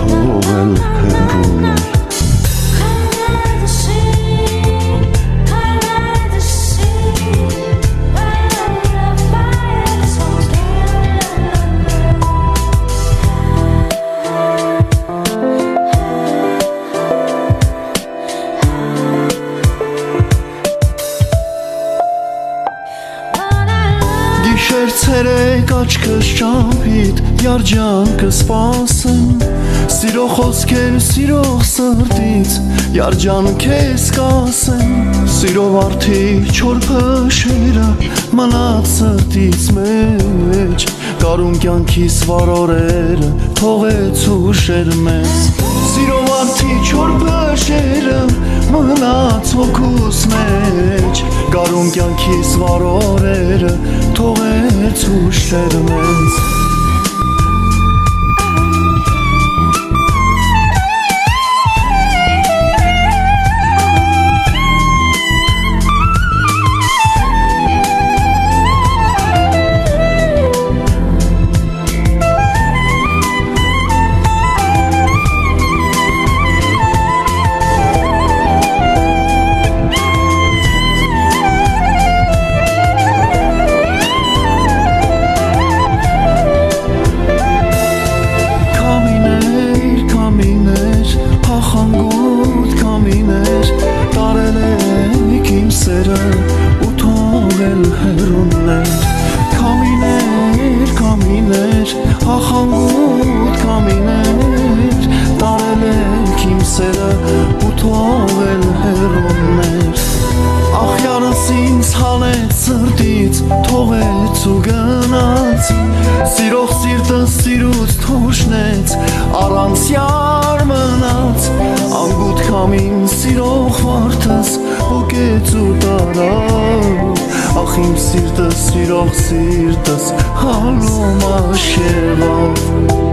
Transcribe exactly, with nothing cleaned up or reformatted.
թողել հեռուներ Ցերեկ աչքս ճամփիդ երջանկը սպասեմ Սիրո խոսքեր սիրող սրտից երջանք ես կասեմ Սիրո վարդի չոր փշերը մնաց սրտից մեջ Կարուն կյանքիս վարորերը թողեց ուշեր մեզ Սիրո վարդի չոր փշերը մնաց հոգուս մեջ Կարուն կյանքիս վարորերը թողեց ուշեր մեզ Քամիներ, քամիներ, ախանգուտ քամիներ Տարել եք իմ սերը ու թողել հեռուներ Ախյարս ինձ հալեց սրտից, թողեց ու գնաց Սիրող սիրտս սիրուց թոշնեց, առանց յար մնաց Անգութ քամին սիրող վարդս հոգեց ու տարավ Ախ իմ սիրտս, սիրող սիրտս հալում աշեղավ